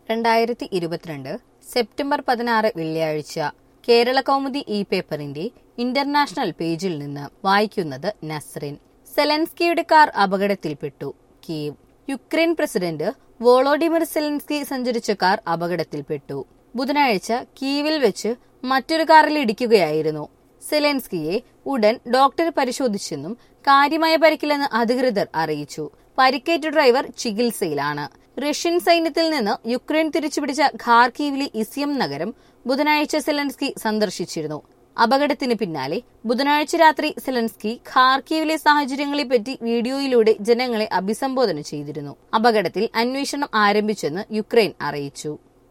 2022 September 16 വെള്ളിയാഴ്ച കേരള കൗമുദി പേപ്പറിന്റെ international പേജിൽ നിന്ന് വായിക്കുന്നത് നസ്രിൻ. സെലൻസ്കിയുടെ കാർ അപകടത്തിൽപ്പെട്ടു. Kyiv. Ukraine president Volodymyr Zelensky സഞ്ചരിച്ച കാർ അപകടത്തിൽപ്പെട്ടു. ബുധനാഴ്ച കീവിൽ വെച്ച് മറ്റൊരു കാറിൽ ഇടിക്കുകയായിരുന്നു. സെലൻസ്കിയെ ഉടൻ ഡോക്ടർ പരിശോധിച്ചെന്നും കാര്യമായ പരിക്കില്ലെന്ന് അധികൃതർ അറിയിച്ചു. പരിക്കേറ്റ ഡ്രൈവർ ചികിത്സയിലാണ്. റഷ്യൻ സൈന്യത്തിൽ നിന്ന് യുക്രൈൻ തിരിച്ചുപിടിച്ച ഖാർക്കീവിലെ ഇസിയം നഗരം ബുധനാഴ്ച സെലൻസ്കി സന്ദർശിച്ചിരുന്നു. അപകടത്തിന് പിന്നാലെ ബുധനാഴ്ച രാത്രി സെലൻസ്കി ഖാർക്കീവിലെ സാഹചര്യങ്ങളെപ്പറ്റി വീഡിയോയിലൂടെ ജനങ്ങളെ അഭിസംബോധന ചെയ്തിരുന്നു. അപകടത്തിൽ അന്വേഷണം ആരംഭിച്ചെന്ന് യുക്രൈൻ അറിയിച്ചു.